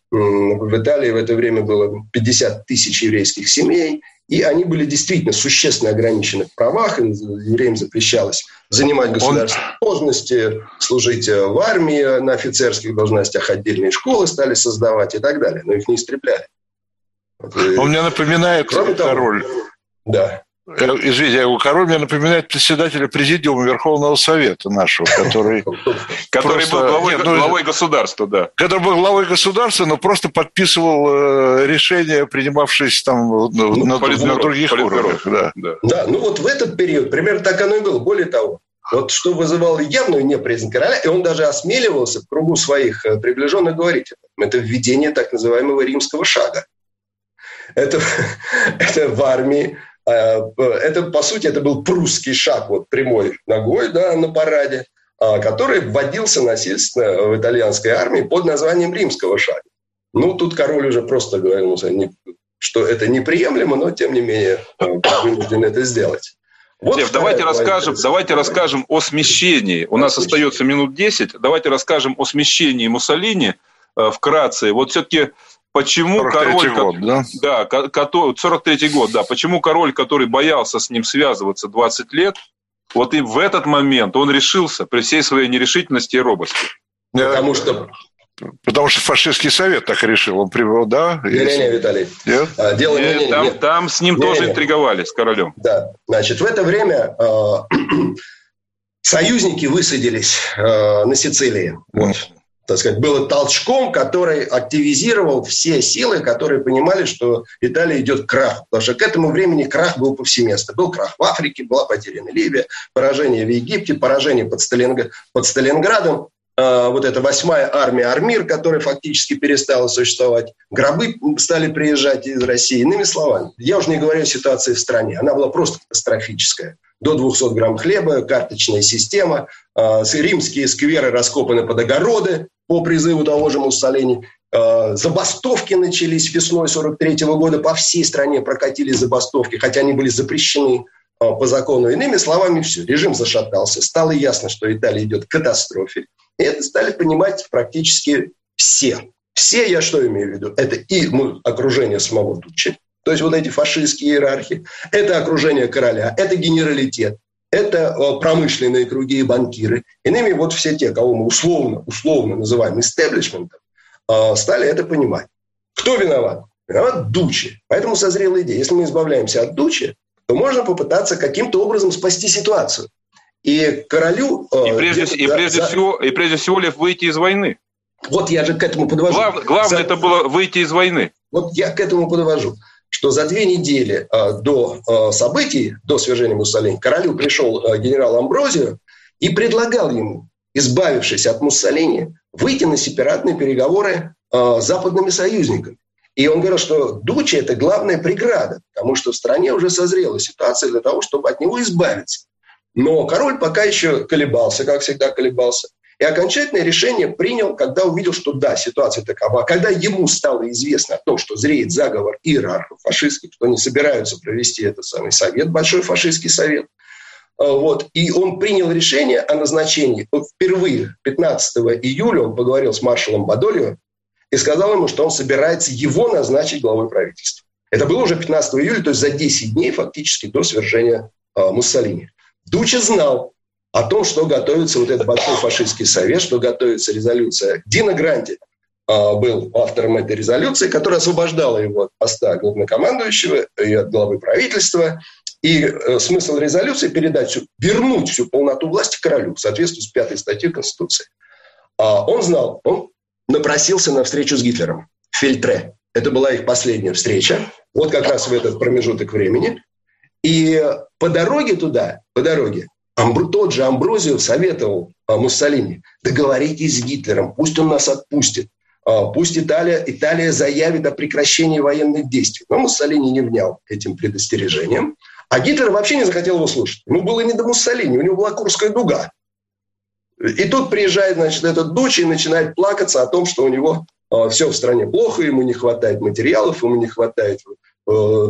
в Италии в это время было пятьдесят тысяч еврейских семей. И они были действительно существенно ограничены в правах. Евреям запрещалось занимать государственные Он... должности, служить в армии на офицерских должностях, отдельные школы стали создавать и так далее. Но их не истребляли. Он мне напоминает Кроме король. Того, да. Извините, король мне напоминает председателя президиума Верховного Совета нашего, который... Который был главой государства, да. Который был главой государства, но просто подписывал решения, принимавшиеся там на других уровнях. Да, ну вот в этот период примерно так оно и было. Более того, вот что вызывало явную неприязнь короля, и он даже осмеливался в кругу своих приближенных говорить, это введение так называемого римского шага. Это, это в армии. Это, по сути, это был прусский шаг вот, прямой ногой, да, на параде, который вводился насильственно в итальянской армии под названием римского шага. Ну, тут король уже просто говорил, что это неприемлемо, но, тем не менее, вынужден это сделать. Вот Лев, давайте расскажем, давайте расскажем о смещении. У нас остается минут десять. Давайте расскажем о смещении Муссолини вкратце. Вот все-таки... Почему король, год, да? Да, сорок третий год, да. Почему король, который боялся с ним связываться двадцать лет, вот и в этот момент он решился при всей своей нерешительности и робости? Потому что... Потому что фашистский совет так решил. Он привел, да? Не-не-не, Виталий. Нет? Дело нет, не, не, там, нет. там с ним не, тоже не. интриговали, с королем. Да, значит, в это время э, союзники высадились э, на Сицилии. Вот. Так сказать, было толчком, который активизировал все силы, которые понимали, что Италия идет к краху. Потому что к этому времени крах был повсеместно. Был крах в Африке, была потеряна Ливия, поражение в Египте, поражение под, Сталинг... под Сталинградом. Э, вот эта восьмая армия Армир, которая фактически перестала существовать. Гробы стали приезжать из России. Иными словами, я уже не говорю о ситуации в стране. Она была просто катастрофическая. До двухсот грамм хлеба, карточная система, э, римские скверы раскопаны под огороды по призыву того же Муссолини. Э, забастовки начались весной сорок третьего года. По всей стране прокатились забастовки, хотя они были запрещены э, по закону. Иными словами, все. Режим зашатался. Стало ясно, что Италия идет к катастрофе. И это стали понимать практически все. Все, я что имею в виду? Это и ну, окружение самого Дуччи. То есть вот эти фашистские иерархи, это окружение короля, это генералитет, это промышленные круги и банкиры. Иными вот все те, кого мы условно, условно называем истеблишментом, стали это понимать. Кто виноват? Виноват Дуччи. Поэтому созрела идея. Если мы избавляемся от Дуччи, то можно попытаться каким-то образом спасти ситуацию. И королю... И прежде, и прежде, за... всего, и прежде всего, Лев, выйти из войны. Вот я же к этому подвожу. Глав, главное за... это было выйти из войны. Вот я к этому подвожу. Что за две недели э, до э, событий, до свержения Муссолини, к королю пришел э, генерал Амброзио и предлагал ему, избавившись от Муссолини, выйти на сепаратные переговоры э, с западными союзниками. И он говорил, что Дуччи – это главная преграда, потому что в стране уже созрела ситуация для того, чтобы от него избавиться. Но король пока еще колебался, как всегда колебался. И окончательное решение принял, когда увидел, что да, ситуация такова. А когда ему стало известно о том, что зреет заговор иерархов фашистских, что они собираются провести этот самый совет, большой фашистский совет, вот, и он принял решение о назначении. Вот впервые пятнадцатого июля он поговорил с маршалом Бадольо и сказал ему, что он собирается его назначить главой правительства. Это было уже пятнадцатого июля, то есть за десять дней фактически до свержения э, Муссолини. Дуччи знал, о том, что готовится вот этот большой фашистский совет, что готовится резолюция. Дино Гранди а, был автором этой резолюции, которая освобождала его от поста главнокомандующего и от главы правительства. И э, смысл резолюции – передать всю, вернуть всю полноту власти королю в соответствии с пятой статьей Конституции. А он знал, он напросился на встречу с Гитлером в Фельтре. Это была их последняя встреча, вот как раз в этот промежуток времени. И по дороге туда, по дороге, Амбр, тот же Амброзио советовал а, Муссолини: договоритесь с Гитлером, пусть он нас отпустит, а, пусть Италия, Италия заявит о прекращении военных действий. Но Муссолини не внял этим предостережением. А Гитлер вообще не захотел его слушать. Ему было не до Муссолини, у него была Курская дуга. И тут приезжает, значит, этот Дуччи и начинает плакаться о том, что у него э, все в стране плохо, ему не хватает материалов, ему не хватает э,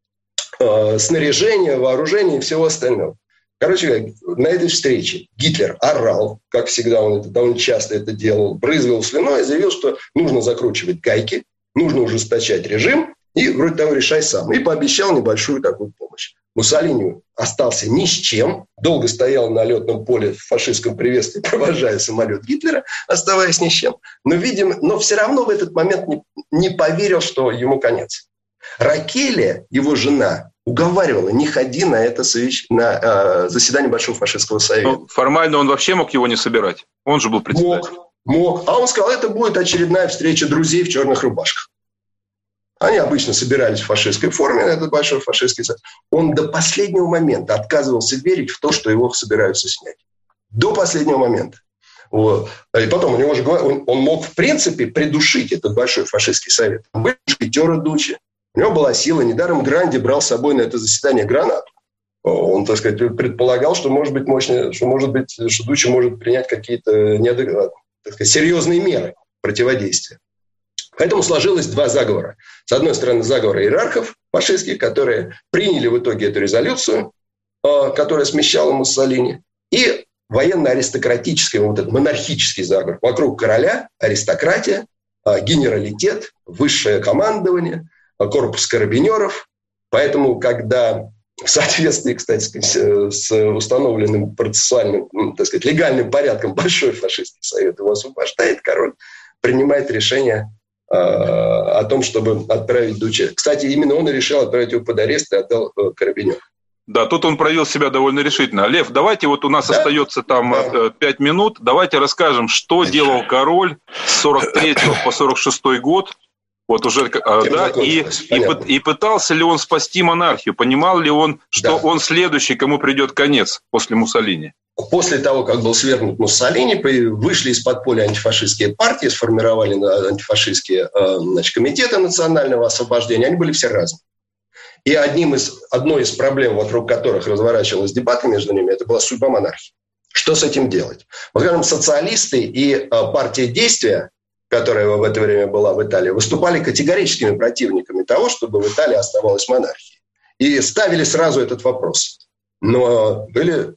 э, снаряжения, вооружения и всего остального. Короче, на этой встрече Гитлер орал, как всегда, он это довольно часто это делал, брызгал слюной и заявил, что нужно закручивать гайки, нужно ужесточать режим, и вроде того решай сам. И пообещал небольшую такую помощь. Муссолини остался ни с чем, долго стоял на летном поле в фашистском приветствии, провожая самолет Гитлера, оставаясь ни с чем. Но, видимо, но все равно в этот момент не, не поверил, что ему конец. Ракелия, его жена, уговаривала: не ходи на это совещ... на э, заседание Большого фашистского совета. Но формально он вообще мог его не собирать. Он же был председателем. Мог, мог. А он сказал, это будет очередная встреча друзей в черных рубашках. Они обычно собирались в фашистской форме на этот большой фашистский совет. Он до последнего момента отказывался верить в то, что его собираются снять. До последнего момента. Вот. И потом у него же он, он мог, в принципе, придушить этот большой фашистский совет. Были шкетеры Дуччи. У него была сила. Недаром Гранди брал с собой на это заседание гранату. Он, так сказать, предполагал, что может быть мощнее, что может быть, что Дуччи может принять какие-то неадекватные, так сказать, серьезные меры противодействия. Поэтому сложилось два заговора. С одной стороны, заговор иерархов фашистских, которые приняли в итоге эту резолюцию, которая смещала Муссолини, и военно-аристократический, вот этот монархический заговор. Вокруг короля аристократия, генералитет, высшее командование, корпус карабинеров. Поэтому, когда в соответствии, кстати, с установленным процессуальным, так сказать, легальным порядком Большой фашистский совет его освобождает, король принимает решение о том, чтобы отправить Дуччи. Кстати, именно он и решил отправить его под арест и отдал карабинеров. Да, тут он проявил себя довольно решительно. Лев, давайте, вот у нас да? остается там да. пять минут, давайте расскажем, что делал король с сорок третьего по сорок шестой год, вот уже, да, и, и, и пытался ли он спасти монархию, понимал ли он, что да. он следующий, кому придет конец после Муссолини? После того, как был свергнут Муссолини, вышли из подполья антифашистские партии, сформировали антифашистские значит, комитеты национального освобождения. Они были все разные. И одним из, одной из проблем, вокруг которых разворачивалась дебаты между ними, это была судьба монархии. Что с этим делать? Вот, скажем, социалисты и партия Действия, которая в это время была в Италии, выступали категорическими противниками того, чтобы в Италии оставалась монархия. И ставили сразу этот вопрос. Но были,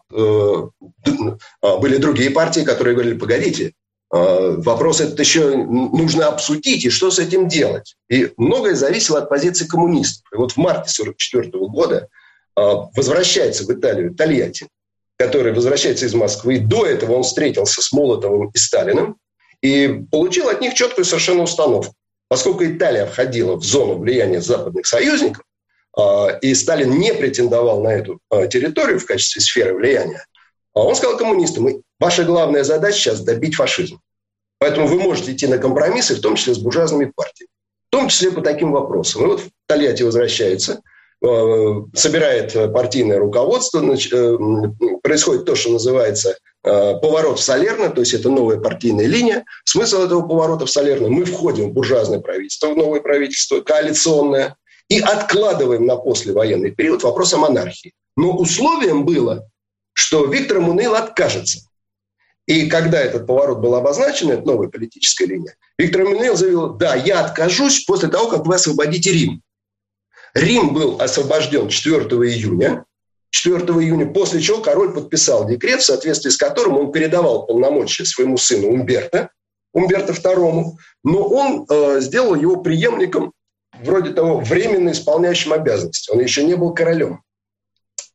э, были другие партии, которые говорили, погодите, э, вопрос этот еще нужно обсудить, и что с этим делать? И многое зависело от позиции коммунистов. И вот в марте сорок четвёртого года э, возвращается в Италию Тольятти, который возвращается из Москвы. До этого он встретился с Молотовым и Сталиным и получил от них четкую совершенно установку. Поскольку Италия входила в зону влияния западных союзников, и Сталин не претендовал на эту территорию в качестве сферы влияния, он сказал коммунистам: ваша главная задача сейчас добить фашизм. Поэтому вы можете идти на компромиссы, в том числе с буржуазными партиями. В том числе по таким вопросам. И вот в Тольятти возвращается, собирает партийное руководство, происходит то, что называется поворот в Салерно, то есть это новая партийная линия. Смысл этого поворота в Салерно: мы входим в буржуазное правительство, в новое правительство, коалиционное, и откладываем на послевоенный период вопрос о монархии. Но условием было, что Виктор Эммануил откажется. И когда этот поворот был обозначен, это новая политическая линия, Виктор Эммануил заявил: да, я откажусь после того, как вы освободите Рим. Рим был освобожден четвёртого июня. четвёртого июня, после чего король подписал декрет, в соответствии с которым он передавал полномочия своему сыну Умберто, Умберто второму, но он э, сделал его преемником, вроде того, временно исполняющим обязанности. Он еще не был королем.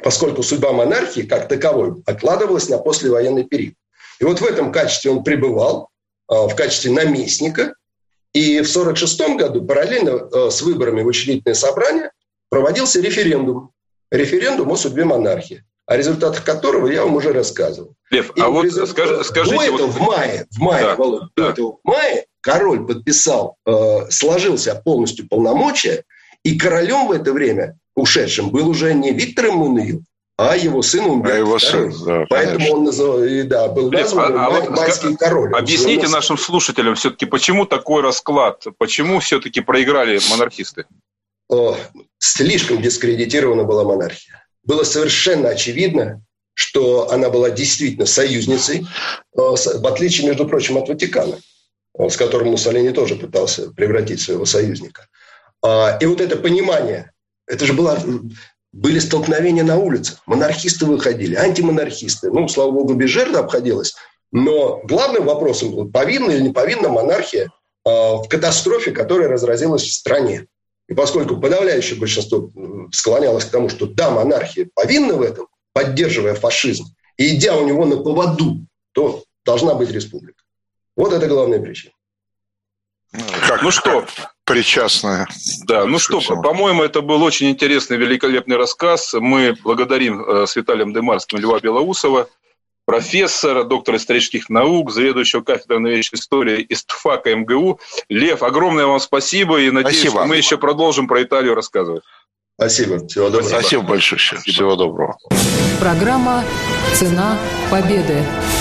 поскольку судьба монархии как таковой откладывалась на послевоенный период. И вот в этом качестве он пребывал, в качестве наместника. И в сорок шестом году параллельно с выборами в учредительное собрание проводился референдум. Референдум о судьбе монархии, о результатах которого я вам уже рассказывал. Лев, и а вот результат... скажи, скажите... До этого вот... в мае, в мае, да, Володь, да. до этого в мае король подписал, э, сложился полностью полномочия, и королем в это время ушедшим был уже не Виктор Эммануил, а его сын Умберто. А его сын, да, Поэтому конечно. он называл, и, да, был Лев, назван а, а май, вот майский король. Объясните нашим слушателям все-таки, почему такой расклад? Почему все-таки проиграли монархисты? О, слишком дискредитирована была монархия. Было совершенно очевидно, что она была действительно союзницей, в отличие, между прочим, от Ватикана, с которым Муссолини тоже пытался превратить своего союзника. И вот это понимание, это же было, были столкновения на улицах. Монархисты выходили, антимонархисты. Ну, слава богу, без жертв обходилось. Но главным вопросом был, повинна или не повинна монархия в катастрофе, которая разразилась в стране. И поскольку подавляющее большинство склонялось к тому, что да, монархия повинна в этом, поддерживая фашизм, и идя у него на поводу, то должна быть республика. Вот это главная причина. Как, ну что, причастная. Да, ну что, по-моему, это был очень интересный, великолепный рассказ. Мы благодарим э, с Виталием Дымарским Льва Белоусова, профессора, доктора исторических наук, заведующего кафедрой новейшей истории ИСТФАКа МГУ. Лев, огромное вам спасибо, и надеюсь, спасибо. Что мы еще продолжим про Италию рассказывать. Спасибо, всего доброго. Спасибо большое, спасибо. Всего доброго. Программа «Цена победы».